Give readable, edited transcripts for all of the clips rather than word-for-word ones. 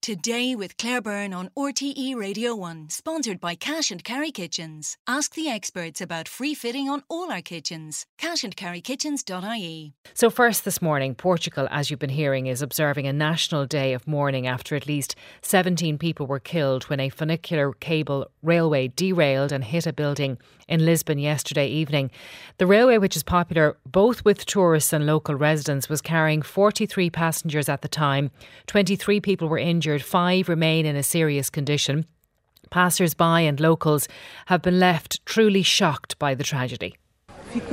Today with Claire Byrne on RTE Radio 1, sponsored by Cash and Carry Kitchens. Ask the experts about free fitting on all our kitchens. cashandcarrykitchens.ie. So first this morning, Portugal, as you've been hearing, is observing a national day of mourning after at least 17 people were killed when a funicular cable railway derailed and hit a building in Lisbon yesterday evening. The railway, which is popular both with tourists and local residents, was carrying 43 passengers at the time. 23 people were injured. 5 remain in a serious condition. Passers-by and locals have been left truly shocked by the tragedy. It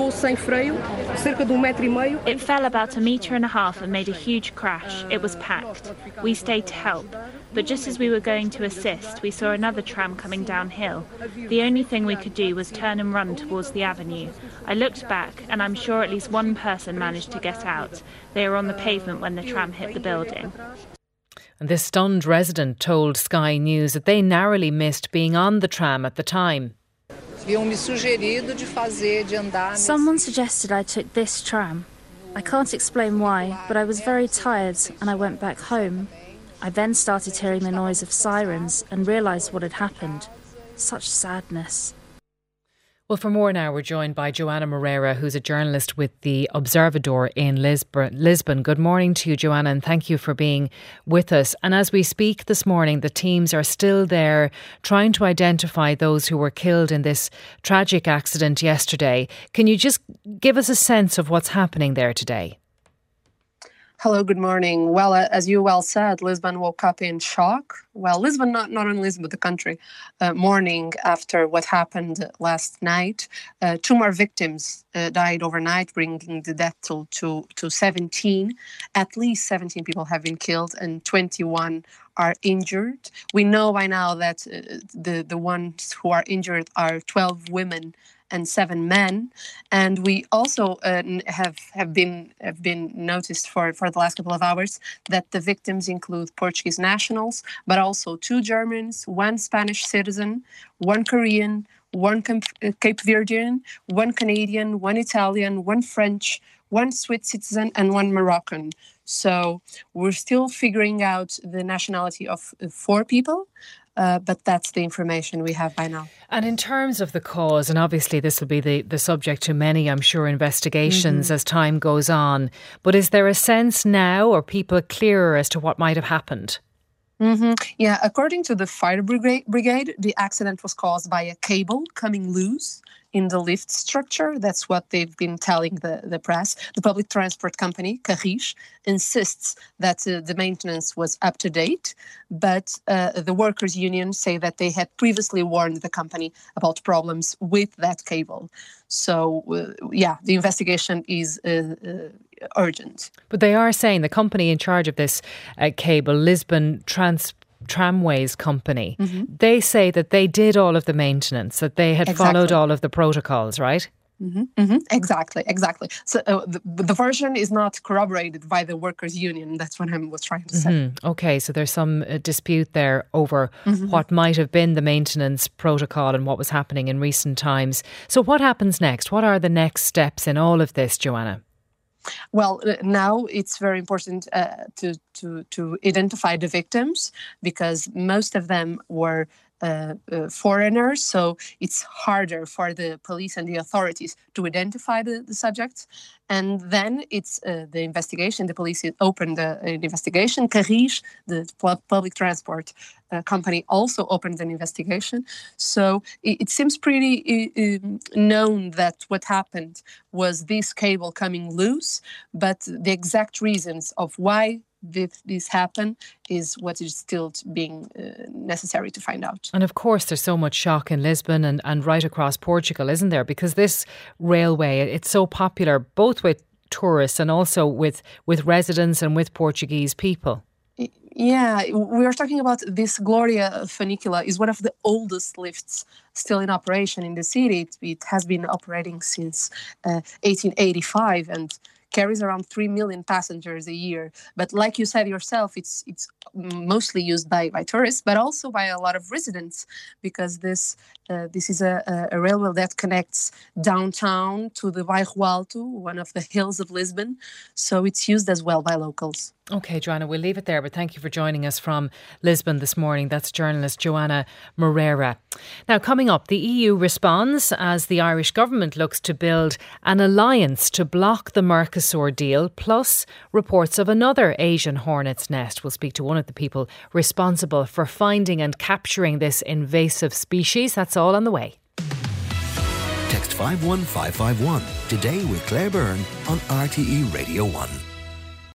fell about 1.5 meters and made a huge crash. It was packed. We stayed to help. But just as we were going to assist, we saw another tram coming downhill. The only thing we could do was turn and run towards the avenue. I looked back and I'm sure at least one person managed to get out. They were on the pavement when the tram hit the building. And this stunned resident told Sky News that they narrowly missed being on the tram at the time. Someone suggested I took this tram. I can't explain why, but I was very tired and I went back home. I then started hearing the noise of sirens and realised what had happened. Such sadness. Well, for more now, we're joined by Joanna Moreira, who's a journalist with the Observador in Lisbon. Good morning to you, Joanna, and thank you for being with us. And as we speak this morning, the teams are still there trying to identify those who were killed in this tragic accident yesterday. Can you just give us a sense of what's happening there today? Hello, good morning. Well, as you well said, Lisbon woke up in shock. Well, Lisbon, not only Lisbon, but the country, mourning after what happened last night. 2 more victims died overnight, bringing the death toll to 17. At least 17 people have been killed and 21 are injured. We know by now that the ones who are injured are 12 women and 7 men, and we also have been noticed for the last couple of hours that the victims include Portuguese nationals, but also 2 Germans, 1 Spanish citizen, 1 Korean, 1 Cape Verdean, 1 Canadian, 1 Italian, 1 French, 1 Swiss citizen, and 1 Moroccan. So we're still figuring out the nationality of 4 people. But that's the information we have by now. And in terms of the cause, and obviously this will be the subject to many, I'm sure, investigations as time goes on, but is there a sense now, or people clearer as to what might have happened? Yeah, according to the fire brigade, the accident was caused by a cable coming loose in the lift structure. That's what they've been telling the press. The public transport company, Carris, insists that the maintenance was up to date, but the workers' union say that they had previously warned the company about problems with that cable. So, the investigation is urgent. But they are saying the company in charge of this cable, Lisbon Tramways Company, they say that they did all of the maintenance, that they had followed all of the protocols, right? Exactly. So the version is not corroborated by the workers' union. That's what I was trying to say. Okay, so there's some dispute there over what might have been the maintenance protocol and what was happening in recent times. So what happens next? What are the next steps in all of this, Joanna? Well, now it's very important to identify the victims, because most of them were foreigners, so it's harder for the police and the authorities to identify the subjects. And then it's the investigation. The police opened an investigation. Carris, the public transport company, also opened an investigation. So it seems pretty known that what happened was this cable coming loose, but the exact reasons of why this happened is what is still being necessary to find out. And of course there's so much shock in Lisbon and right across Portugal, isn't there? Because this railway, it's so popular both with tourists and also with residents and with Portuguese people. Yeah, we are talking about this Gloria Funicula. Is one of the oldest lifts still in operation in the city. It has been operating since 1885 and carries around 3 million passengers a year. But like you said yourself, it's mostly used by tourists, but also by a lot of residents, because this is a railway that connects downtown to the Bairro Alto, one of the hills of Lisbon. So it's used as well by locals. OK, Joanna, we'll leave it there, but thank you for joining us from Lisbon this morning. That's journalist Joanna Moreira. Now, coming up, the EU responds as the Irish government looks to build an alliance to block the Mercosur deal, plus reports of another Asian hornet's nest. We'll speak to one of the people responsible for finding and capturing this invasive species. That's all on the way. Text 51551 today with Claire Byrne on RTE Radio 1.